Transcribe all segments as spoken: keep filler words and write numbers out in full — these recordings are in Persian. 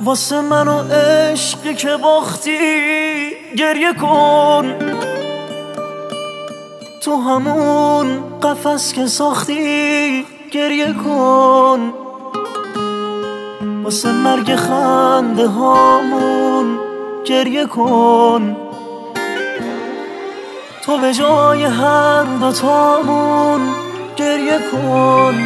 واسه من و عشقی که باختی گریه کن، تو همون قفس که ساختی گریه کن، واسه مرگ خنده هامون گریه کن، تو به جای هر دوتامون گریه کن،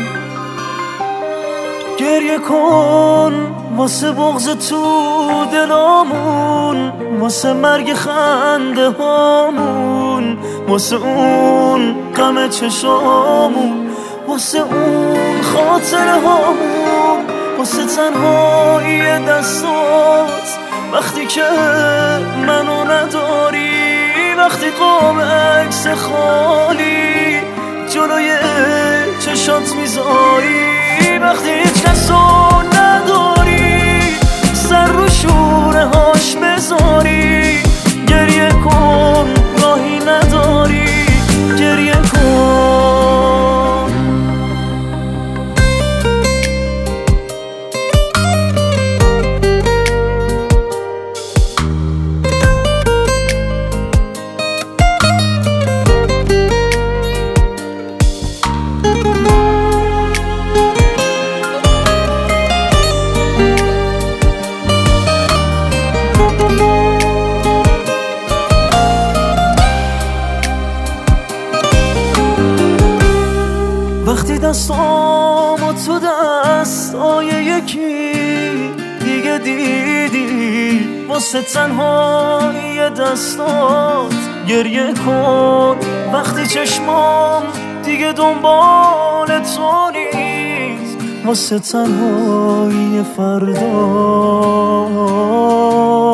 گریه کن واسه بغض تو دلامون، واسه مرگ خنده هامون، واسه اون غم چشامون، واسه اون خاطره هامون، واسه تنهایی دستات وقتی که منو نداری، وقتی قاب عکس خالی جلوی چشات میذاری، وقتی هیچ کسو نداری سر رو شونه هاش بذاری، گریه کن راهی نداری گریه کن. وقتی دستامو تو دستای یکی دیگه دیدی، واسه تنهایی دستات گریه کن، وقتی چشمام دیگه دنبال تو نیست، واسه تنهایی فردا